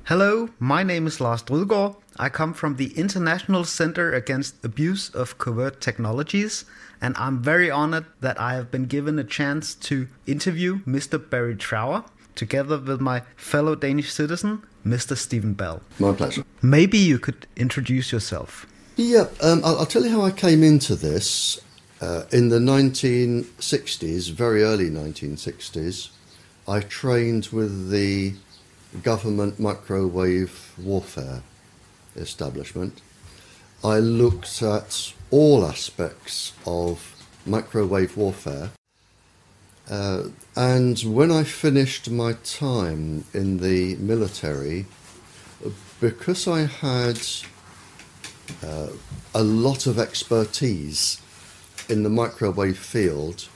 Hello, my name is Lars Drudgaard. I come from the International Center Against Abuse of Covert Technologies, and I'm very honored that I have been given a chance to interview Mr. Barry Trower, together with my fellow Danish citizen, Mr. Stephen Bell. My pleasure. Maybe you could introduce yourself. Yeah, I'll tell you how I came into this. In the 1960s, very early 1960s, I trained with the government microwave warfare establishment. I looked at all aspects of microwave warfare. And when I finished my time in the military, because I had a lot of expertise in the microwave field,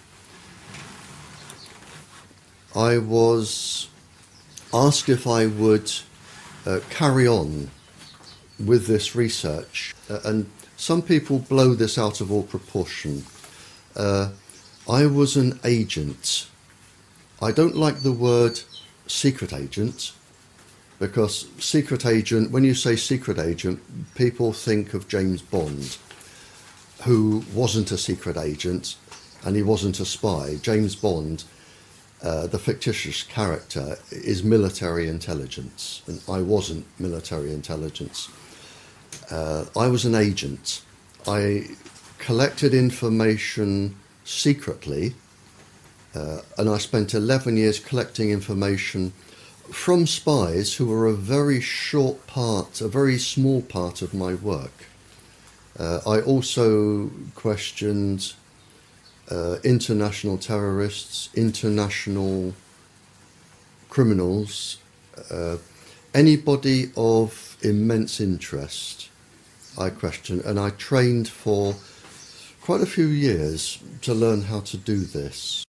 I was asked if I would carry on with this research. And some people blow this out of all proportion. I was an agent. I don't like the word secret agent, because secret agent, when you say secret agent, people think of James Bond, who wasn't a secret agent and he wasn't a spy. James Bond, the fictitious character, is military intelligence, and I wasn't military intelligence. I was an agent. I collected information secretly, and I spent 11 years collecting information from spies who were a very small part of my work. I also questioned international terrorists, international criminals, anybody of immense interest I questioned, and I trained for quite a few years to learn how to do this.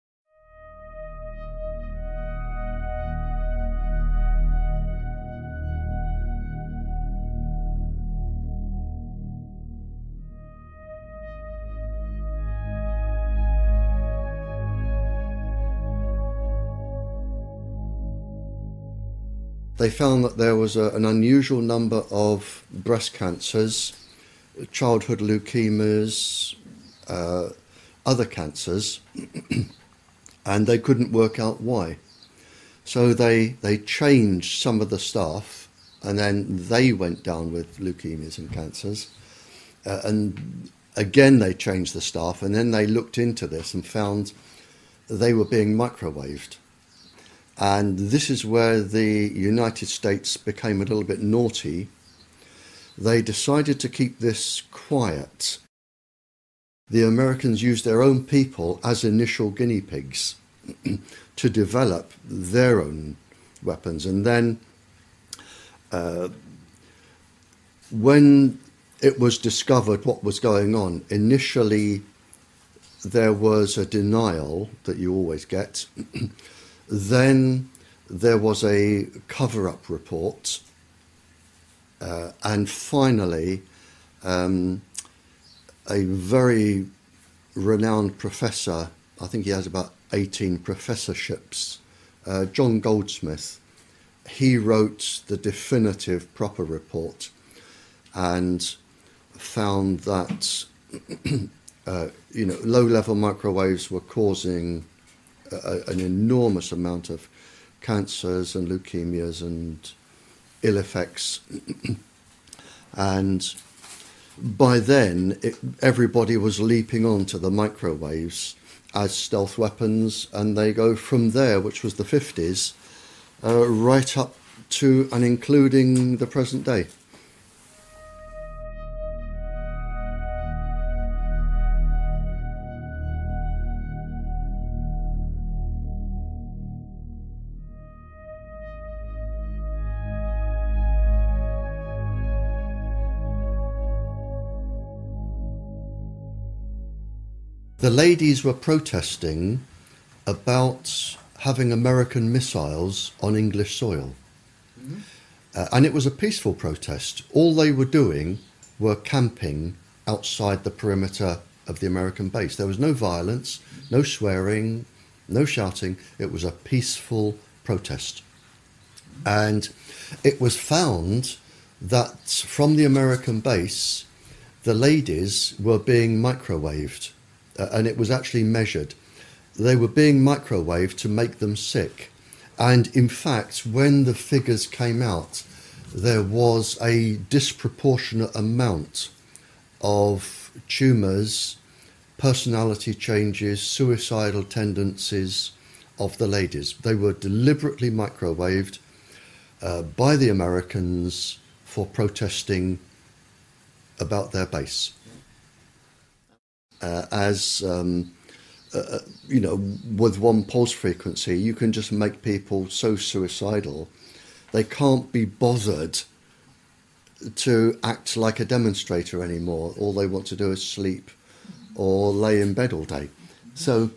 They found that there was an unusual number of breast cancers, childhood leukemias, other cancers, and they couldn't work out why. So they changed some of the staff, and then they went down with leukemias and cancers. And again they changed the staff, and then they looked into this and found they were being microwaved. And this is where the United States became a little bit naughty. They decided to keep this quiet. The Americans used their own people as initial guinea pigs to develop their own weapons. And then when it was discovered what was going on, initially there was a denial that you always get. Then there was a cover-up report, and finally a very renowned professor, I think he has about 18 professorships, John Goldsmith, he wrote the definitive proper report and found that low-level microwaves were causing an enormous amount of cancers and leukemias and ill effects. And by then, everybody was leaping onto the microwaves as stealth weapons, and they go from there, which was the 50s, right up to and including the present day. The ladies were protesting about having American missiles on English soil. Mm-hmm. And it was a peaceful protest. All they were doing were camping outside the perimeter of the American base. There was no violence, no swearing, no shouting. It was a peaceful protest. And it was found that from the American base, the ladies were being microwaved, and it was actually measured. They were being microwaved to make them sick. And in fact, when the figures came out, there was a disproportionate amount of tumours, personality changes, suicidal tendencies of the ladies. They were deliberately microwaved by the Americans for protesting about their base. With one pulse frequency, you can just make people so suicidal, they can't be bothered to act like a demonstrator anymore. All they want to do is sleep or lay in bed all day. So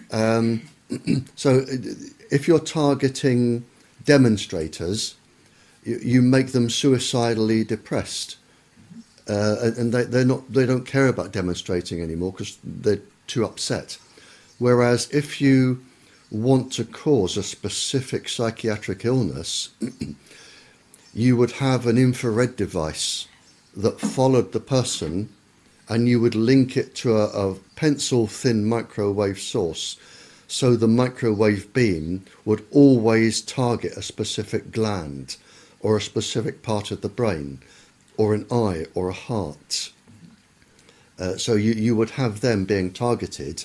if you're targeting demonstrators, you make them suicidally depressed, and they don't care about demonstrating anymore because they're too upset. Whereas if you want to cause a specific psychiatric illness, you would have an infrared device that followed the person, and you would link it to a pencil-thin microwave source, so the microwave beam would always target a specific gland or a specific part of the brain or an eye or a heart. So you would have them being targeted.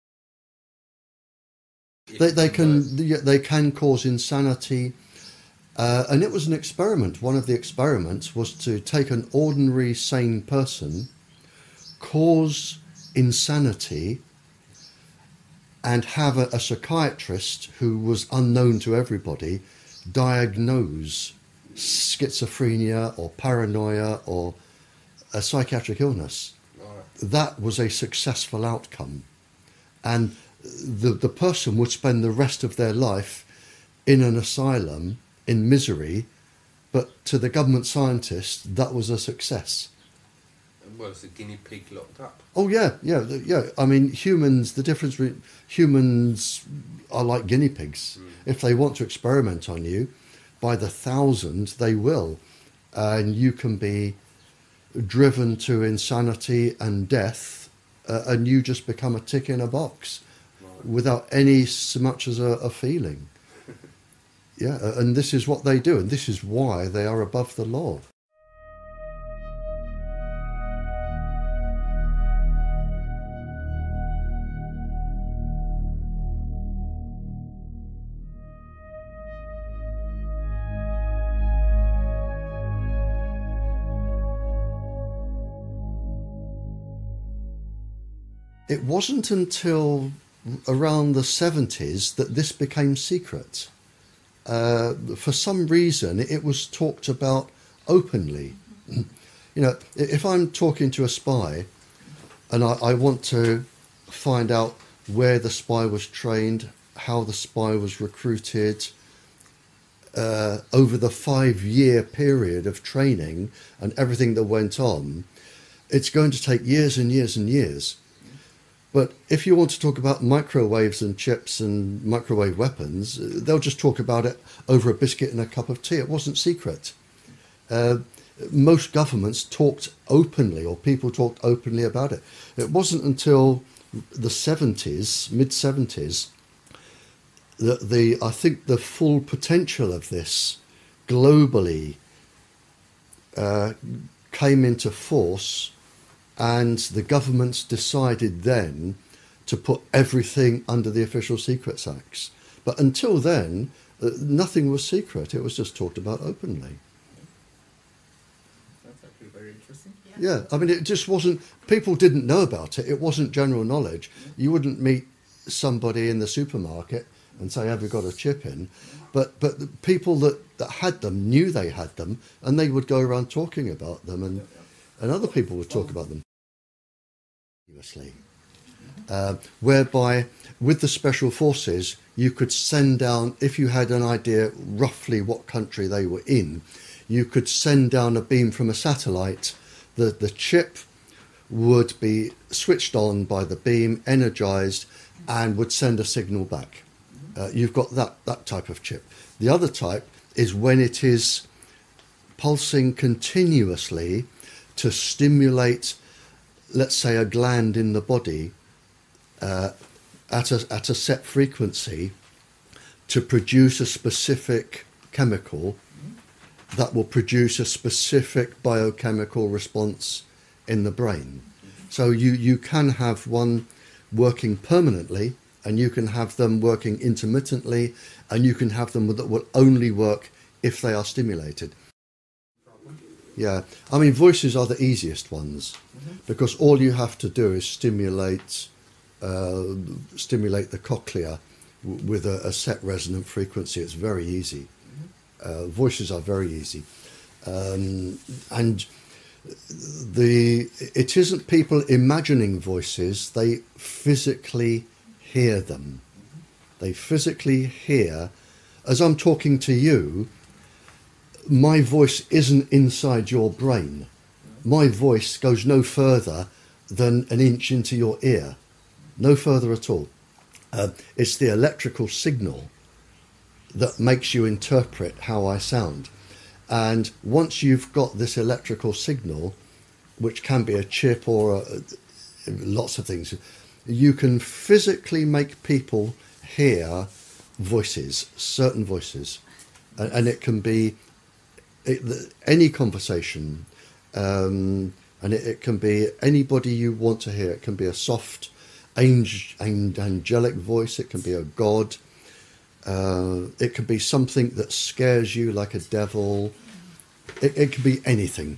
They can cause insanity, and it was an experiment. One of the experiments was to take an ordinary sane person, cause insanity, and have a psychiatrist who was unknown to everybody diagnose schizophrenia or paranoia or a psychiatric illness. That was a successful outcome, and the person would spend the rest of their life in an asylum in misery, but to the government scientists that was a success. Well, it's a guinea pig locked up. Oh yeah. I mean, humans. The difference between humans are like guinea pigs. If they want to experiment on you, by the thousands they will, and you can be driven to insanity and death, and you just become a tick in a box, without any so much as a feeling. Yeah, and this is what they do, and this is why they are above the law. It wasn't until around the 70s that this became secret. For some reason, it was talked about openly. You know, if I'm talking to a spy and I want to find out where the spy was trained, how the spy was recruited, over the 5-year period of training and everything that went on, it's going to take years and years and years. But if you want to talk about microwaves and chips and microwave weapons, they'll just talk about it over a biscuit and a cup of tea. It wasn't secret. Most governments talked openly, or people talked openly about it. It wasn't until the 70s, mid-70s, that I think the full potential of this globally came into force. And the governments decided then to put everything under the Official Secrets Acts. But until then, nothing was secret. It was just talked about openly. That's actually very interesting. Yeah, I mean, it just wasn't... People didn't know about it. It wasn't general knowledge. You wouldn't meet somebody in the supermarket and say, have you got a chip in? But the people that had them knew they had them, and they would go around talking about them, and other people would talk about them. Whereby, with the special forces, you could send down, if you had an idea roughly what country they were in, you could send down a beam from a satellite. The chip would be switched on by the beam, energized, and would send a signal back. You've got that type of chip. The other type is when it is pulsing continuously to stimulate, let's say, a gland in the body at a set frequency to produce a specific chemical that will produce a specific biochemical response in the brain. So you can have one working permanently, and you can have them working intermittently, and you can have them that will only work if they are stimulated. Yeah, I mean, voices are the easiest ones, because all you have to do is stimulate the cochlea with a set resonant frequency. It's very easy. Voices are very easy, and it isn't people imagining voices. They physically hear them. They physically hear, as I'm talking to you, my voice isn't inside your brain. My voice goes no further than an inch into your ear, no further at all. It's the electrical signal that makes you interpret how I sound. And once you've got this electrical signal, which can be a chip or lots of things, you can physically make people hear voices, certain voices. And it can be any conversation, and it can be anybody you want to hear. It can be a soft, angelic voice. It can be a god. It can be something that scares you, like a devil. It can be anything.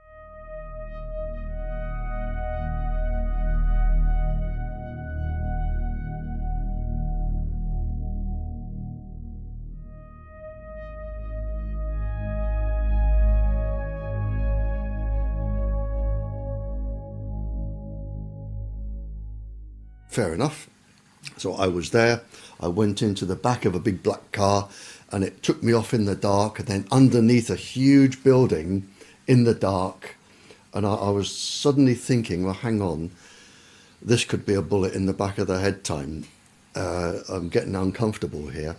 Fair enough. So I was there. I went into the back of a big black car, and it took me off in the dark, and then underneath a huge building in the dark. And I was suddenly thinking, well, hang on, this could be a bullet in the back of the head time. I'm getting uncomfortable here.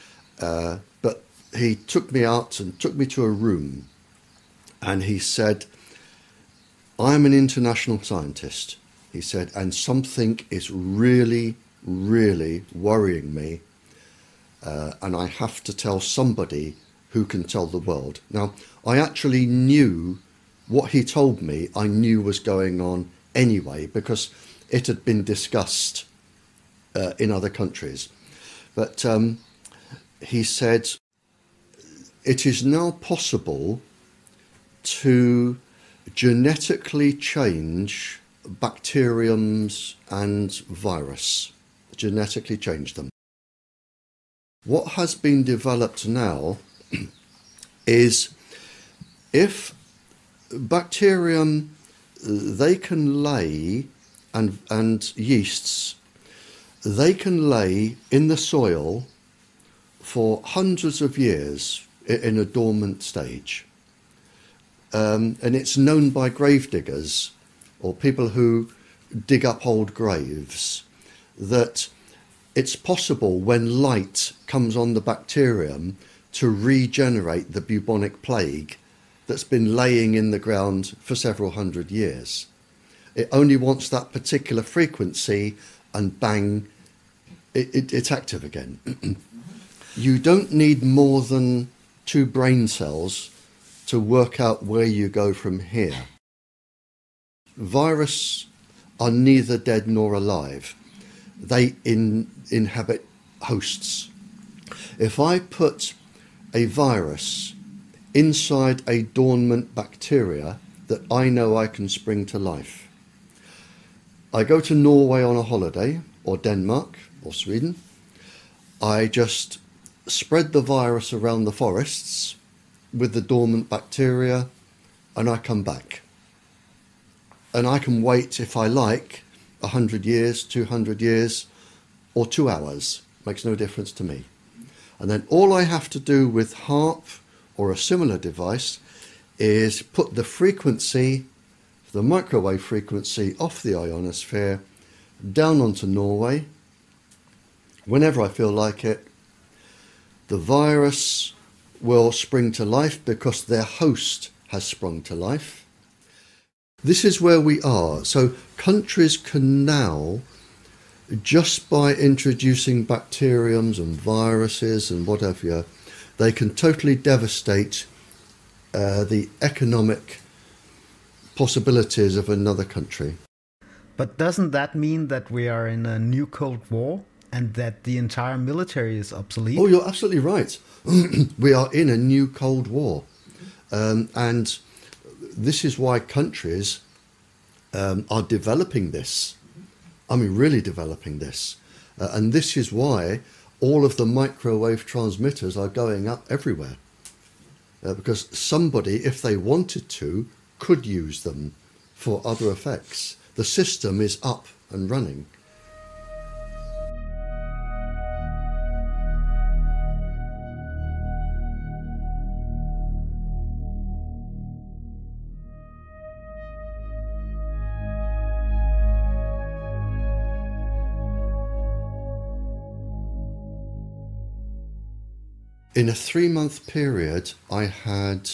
But he took me out and took me to a room, and he said, I'm an international scientist. He said, and something is really, really worrying me, and I have to tell somebody who can tell the world. Now, I actually knew what he told me, I knew was going on anyway, because it had been discussed in other countries. But he said, it is now possible to genetically change bacteriums and virus, genetically change them. What has been developed now is if bacterium, they can lay, and yeasts, they can lay in the soil for hundreds of years in a dormant stage. And it's known by grave diggers or people who dig up old graves that it's possible when light comes on the bacterium to regenerate the bubonic plague that's been laying in the ground for several hundred years. It only wants that particular frequency and bang, it's active again. You don't need more than 2 brain cells to work out where you go from here. Viruses are neither dead nor alive. They inhabit hosts. If I put a virus inside a dormant bacteria that I know I can spring to life, I go to Norway on a holiday, or Denmark, or Sweden, I just spread the virus around the forests with the dormant bacteria, and I come back. And I can wait, if I like, 100 years, 200 years, or 2 hours. Makes no difference to me. And then all I have to do with HAARP or a similar device is put the frequency, the microwave frequency, off the ionosphere, down onto Norway. Whenever I feel like it, the virus will spring to life because their host has sprung to life. This is where we are. So countries can now, just by introducing bacteriums and viruses and whatever, they can totally devastate the economic possibilities of another country. But doesn't that mean that we are in a new Cold War and that the entire military is obsolete? Oh, you're absolutely right. We are in a new Cold War. And this is why countries are developing this. I mean, really developing this. And this is why all of the microwave transmitters are going up everywhere. Because somebody, if they wanted to, could use them for other effects. The system is up and running. In a 3-month period, I had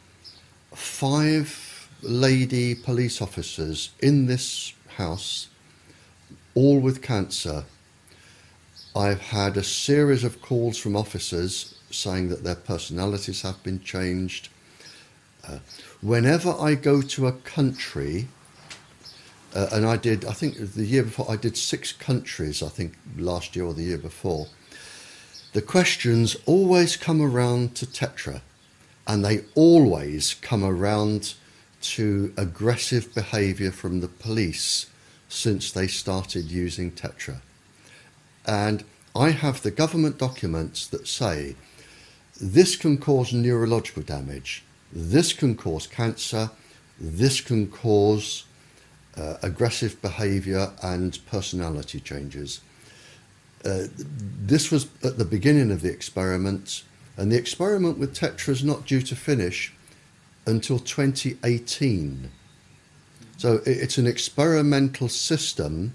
5 lady police officers in this house, all with cancer. I've had a series of calls from officers saying that their personalities have been changed. Whenever I go to a country, and I think the year before, I did 6 countries, I think last year or the year before, the questions always come around to Tetra, and they always come around to aggressive behaviour from the police since they started using Tetra. And I have the government documents that say this can cause neurological damage, this can cause cancer, this can cause aggressive behaviour and personality changes. This was at the beginning of the experiment, and the experiment with Tetra is not due to finish until 2018. So it's an experimental system.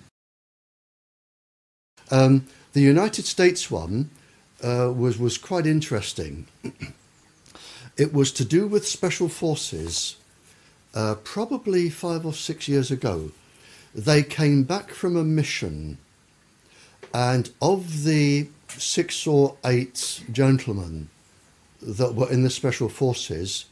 The United States one was quite interesting. It was to do with special forces, probably 5 or 6 years ago. They came back from a mission, and of the 6 or 8 gentlemen that were in the special forces,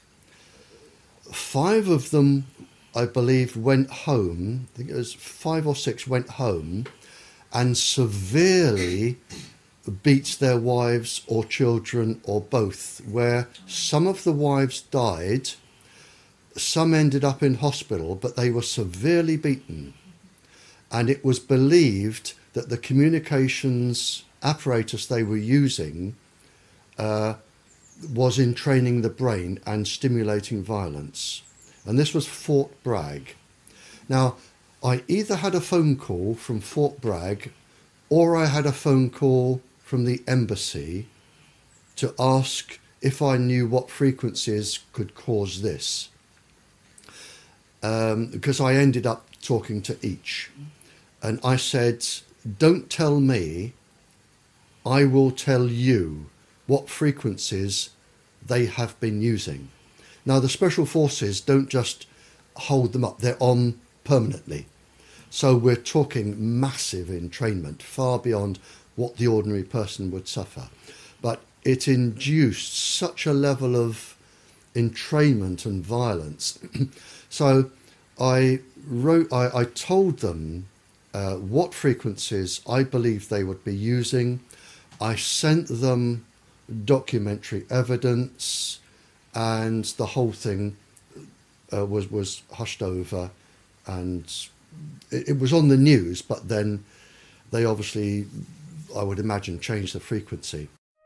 5 of them, I believe, went home. I think it was 5 or 6 went home and severely beat their wives or children or both, where some of the wives died, some ended up in hospital, but they were severely beaten. And it was believed that the communications apparatus they were using was entraining the brain and stimulating violence. And this was Fort Bragg. Now, I either had a phone call from Fort Bragg or I had a phone call from the embassy to ask if I knew what frequencies could cause this. Because I ended up talking to each. And I said, don't tell me, I will tell you what frequencies they have been using. Now, the Special Forces don't just hold them up, they're on permanently. So we're talking massive entrainment, far beyond what the ordinary person would suffer. But it induced such a level of entrainment and violence. So I told them what frequencies I believed they would be using. I sent them documentary evidence, and the whole thing was hushed over, and it was on the news, but then they obviously, I would imagine, changed the frequency.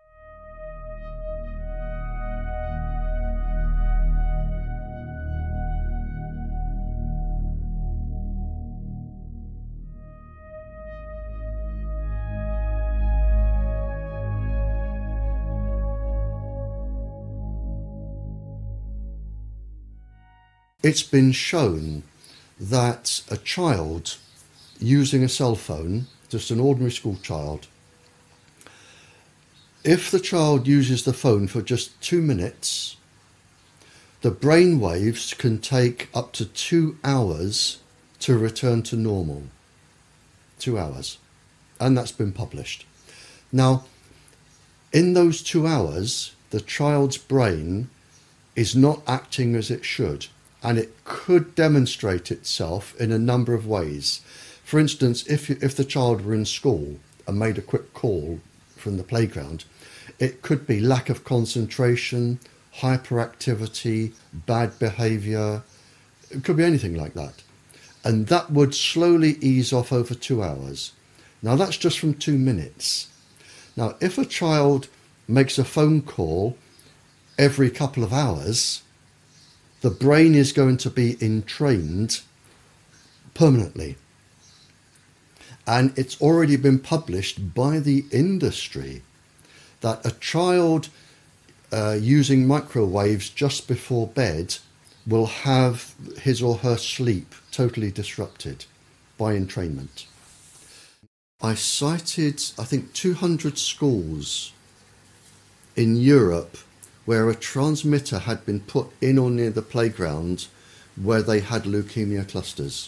It's been shown that a child using a cell phone, just an ordinary school child, if the child uses the phone for just 2 minutes, the brain waves can take up to 2 hours to return to normal. 2 hours. And that's been published. Now, in those 2 hours, the child's brain is not acting as it should, and it could demonstrate itself in a number of ways. For instance, if the child were in school and made a quick call from the playground, it could be lack of concentration, hyperactivity, bad behaviour. It could be anything like that. And that would slowly ease off over 2 hours. Now, that's just from 2 minutes. Now, if a child makes a phone call every couple of hours, the brain is going to be entrained permanently. And it's already been published by the industry that a child using microwaves just before bed will have his or her sleep totally disrupted by entrainment. I cited, I think, 200 schools in Europe where a transmitter had been put in or near the playground where they had leukemia clusters.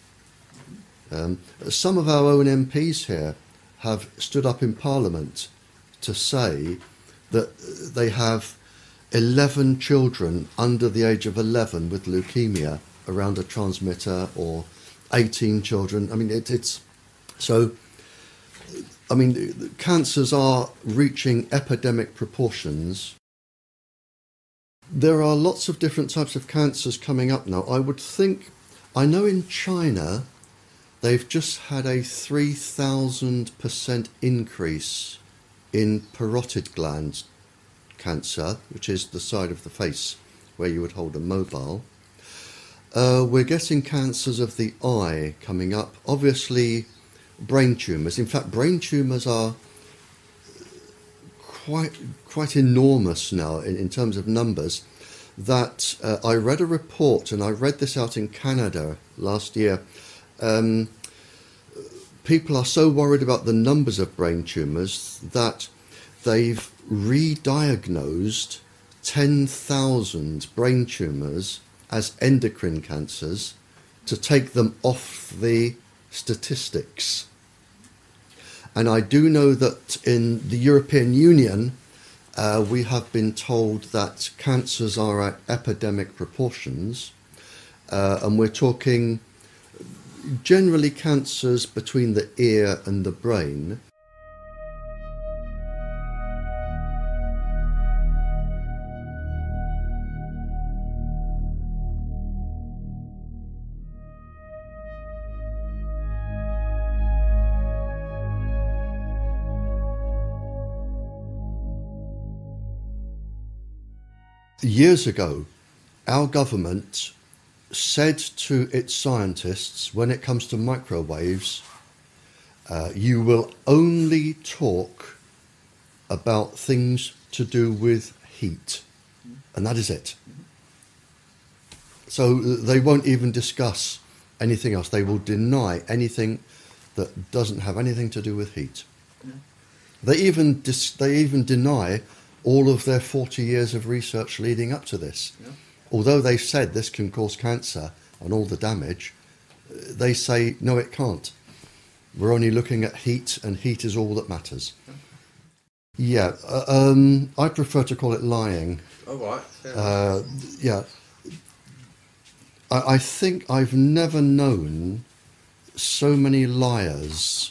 Some of our own MPs here have stood up in Parliament to say that they have 11 children under the age of 11 with leukemia around a transmitter, or 18 children. I mean, it's so. I mean, cancers are reaching epidemic proportions. There are lots of different types of cancers coming up now. I know in China, they've just had a 3,000% increase in parotid gland cancer, which is the side of the face where you would hold a mobile. We're getting cancers of the eye coming up. Obviously, brain tumours. In fact, brain tumours are quite enormous now in terms of numbers. That I read a report, and I read this out in Canada last year. People are so worried about the numbers of brain tumours that they've re-diagnosed 10,000 brain tumours as endocrine cancers to take them off the statistics. And I do know that in the European Union, we have been told that cancers are at epidemic proportions, and we're talking generally cancers between the ear and the brain. Years ago, our government said to its scientists, when it comes to microwaves, you will only talk about things to do with heat, and that is it. So they won't even discuss anything else. They will deny anything that doesn't have anything to do with heat. Yeah. They even deny all of their 40 years of research leading up to this. Yeah. Although they said this can cause cancer and all the damage, they say, no, it can't. We're only looking at heat, and heat is all that matters. Yeah, I prefer to call it lying. Oh, right. Yeah. I think I've never known so many liars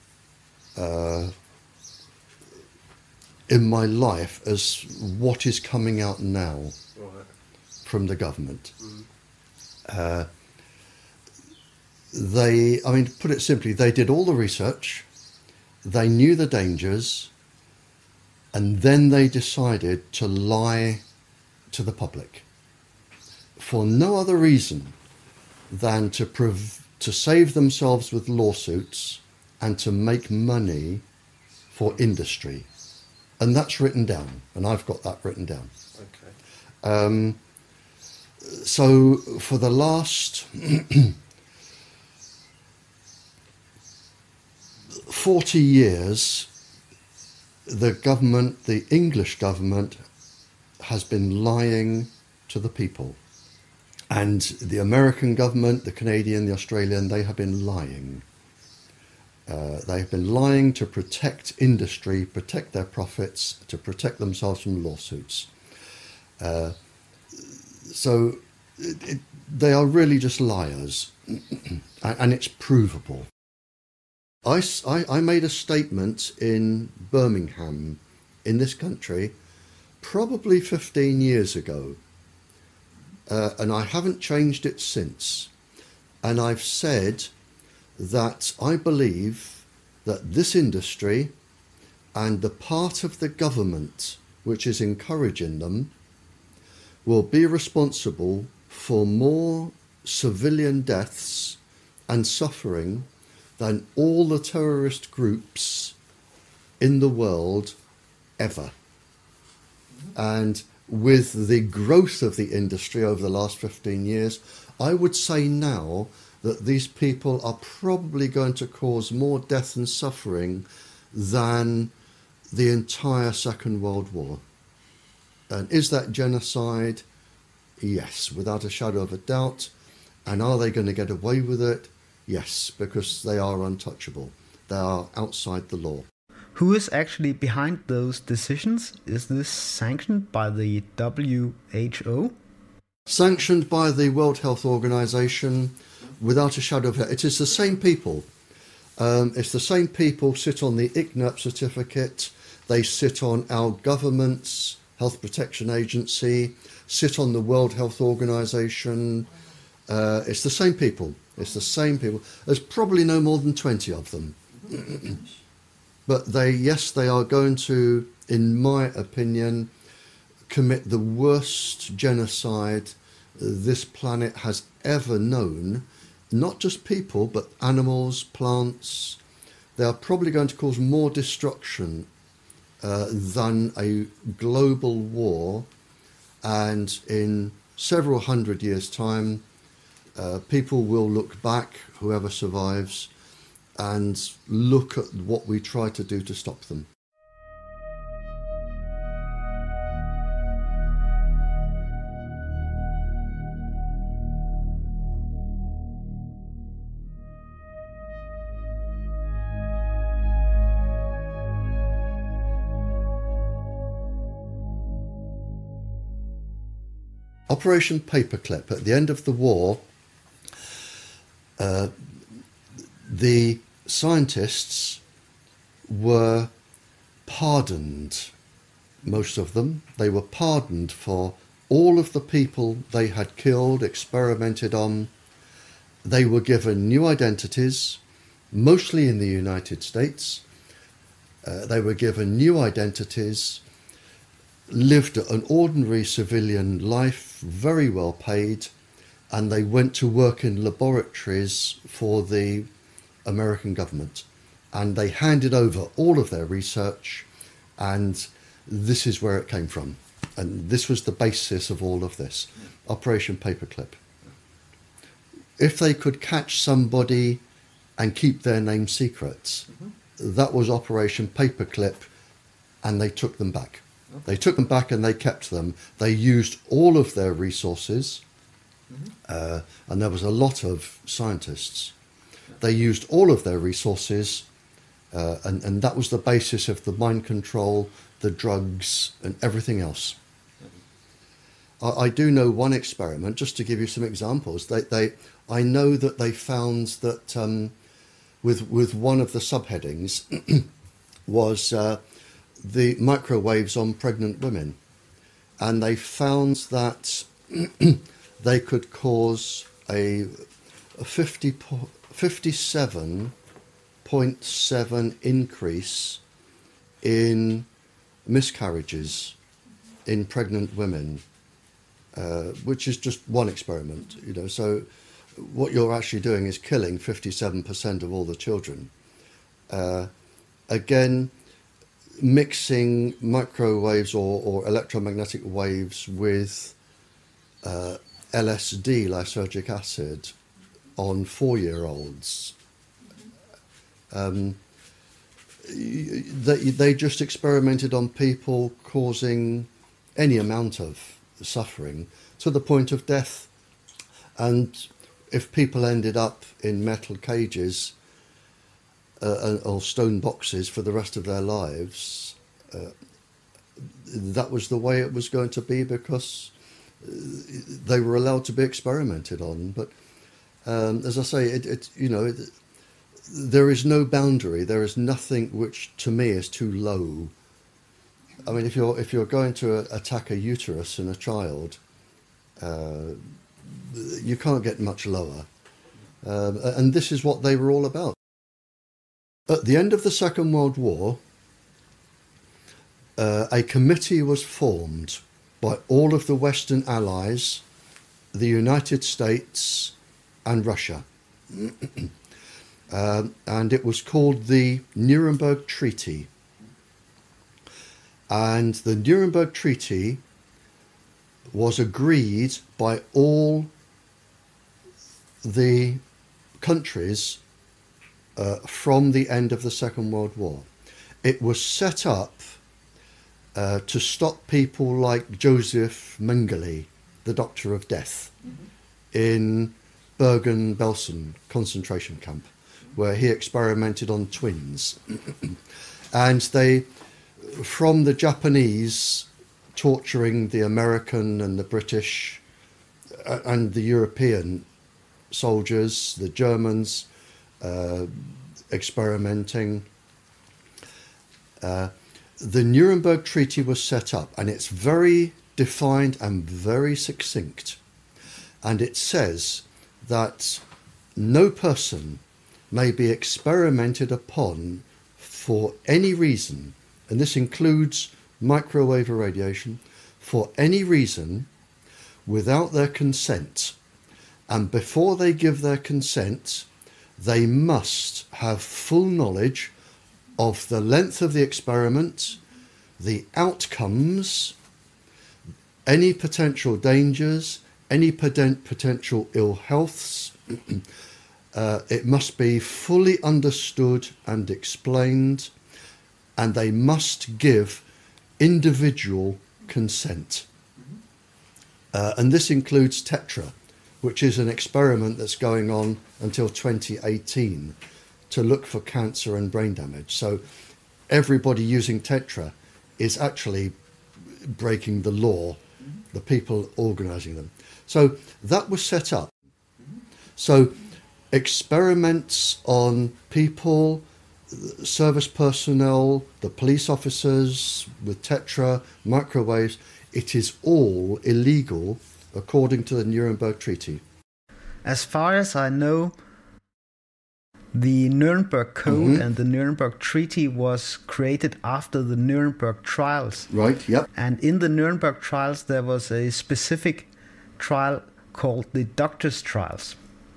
in my life as what is coming out now from the government. To put it simply, they did all the research, they knew the dangers, and then they decided to lie to the public for no other reason than to save themselves with lawsuits and to make money for industry. And that's written down, and I've got that written down. Okay. So for the last 40 years, the government, the English government, has been lying to the people. And the American government, the Canadian, the Australian, they have been lying. They have been lying to protect industry, protect their profits, to protect themselves from lawsuits. They are really just liars, and it's provable. I made a statement in Birmingham, in this country, probably 15 years ago, and I haven't changed it since. And I've said that I believe that this industry and the part of the government which is encouraging them will be responsible for more civilian deaths and suffering than all the terrorist groups in the world ever. And with the growth of the industry over the last 15 years, I would say now that these people are probably going to cause more death and suffering than the entire Second World War. And is that genocide? Yes, without a shadow of a doubt. And are they going to get away with it? Yes, because they are untouchable. They are outside the law. Who is actually behind those decisions? Is this sanctioned by the WHO? Sanctioned by the World Health Organization, without a shadow of a doubt. It is the same people. It's the same people sit on the ICNIRP certificate. They sit on our government's Health Protection Agency, sit on the World Health Organization. It's the same people. It's the same people. There's probably no more than 20 of them. But they are going to, in my opinion, commit the worst genocide this planet has ever known. Not just people, but animals, plants. They are probably going to cause more destruction than a global war. And in several hundred years' time, people will look back, whoever survives, and look at what we try to do to stop them. Operation Paperclip, at the end of the war, the scientists were pardoned, most of them. They were pardoned for all of the people they had killed, experimented on. They were given new identities, mostly in the United States. They were given new identities, lived an ordinary civilian life, very well paid, and they went to work in laboratories for the American government. And they handed over all of their research, and this is where it came from. And this was the basis of all of this, Operation Paperclip. If they could catch somebody and keep their name secret, that was Operation Paperclip, and they took them back. They took them back and they kept them. They used all of their resources, and there was a lot of scientists. They used all of their resources, and that was the basis of the mind control, the drugs, and everything else. I do know one experiment, just to give you some examples. I know that they found that with one of the subheadings was the microwaves on pregnant women. And they found that they could cause a 57.7 increase in miscarriages in pregnant women, which is just one experiment, you know. So what you're actually doing is killing 57% of all the children. Again, mixing microwaves or electromagnetic waves with LSD, lysergic acid, on 4-year-olds. they just experimented on people, causing any amount of suffering to the point of death. And if people ended up in metal cages or stone boxes for the rest of their lives, that was the way it was going to be, because they were allowed to be experimented on. But as I say, there is no boundary. There is nothing which, to me, is too low. I mean, if you're going to attack a uterus in a child, you can't get much lower. And this is what they were all about. At the end of the Second World War, a committee was formed by all of the Western Allies, the United States and Russia. And it was called the Nuremberg Treaty. And the Nuremberg Treaty was agreed by all the countries from the end of the Second World War. It was set up to stop people like Joseph Mengele, the Doctor of Death, in Bergen-Belsen concentration camp, where he experimented on twins. And they, from the Japanese torturing the American and the British and the European soldiers, the Germans experimenting, the Nuremberg Treaty was set up, and it's very defined and very succinct. And it says that no person may be experimented upon for any reason, and this includes microwave irradiation, for any reason without their consent. And before they give their consent, they must have full knowledge of the length of the experiment, the outcomes, any potential dangers, any potential ill healths. It must be fully understood and explained, and they must give individual consent. And this includes Tetra, which is an experiment that's going on until 2018 to look for cancer and brain damage. So everybody using Tetra is actually breaking the law, the people organising them. So that was set up. So experiments on people, service personnel, the police officers with Tetra, microwaves, it is all illegal according to the Nuremberg Treaty. As far as I know, the Nuremberg Code and the Nuremberg Treaty was created after the Nuremberg trials. Right, yep. And in the Nuremberg trials, there was a specific trial called the doctors' trials.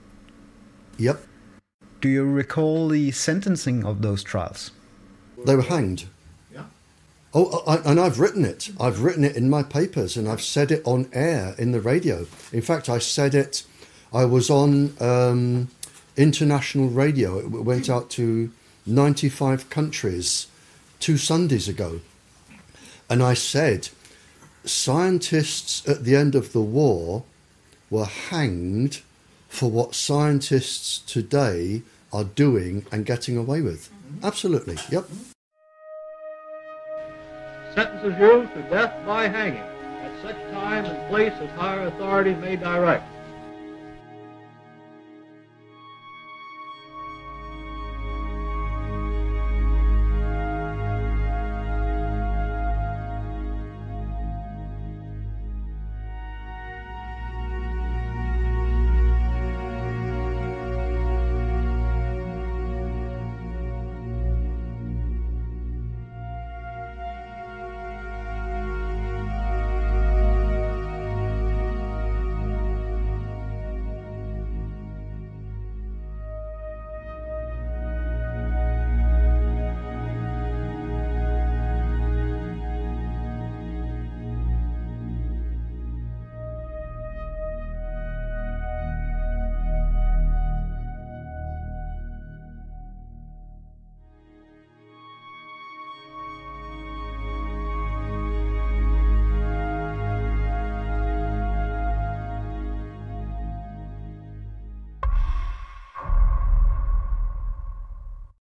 Yep. Do you recall the sentencing of those trials? They were hanged. Yeah. Oh, and I've written it. I've written it in my papers, and I've said it on air in the radio. In fact, I said it, I was on international radio. It went out to 95 countries 2 Sundays ago. And I said, scientists at the end of the war were hanged for what scientists today are doing and getting away with. Absolutely, yep. Sentences you to death by hanging at such time and place as higher authority may direct.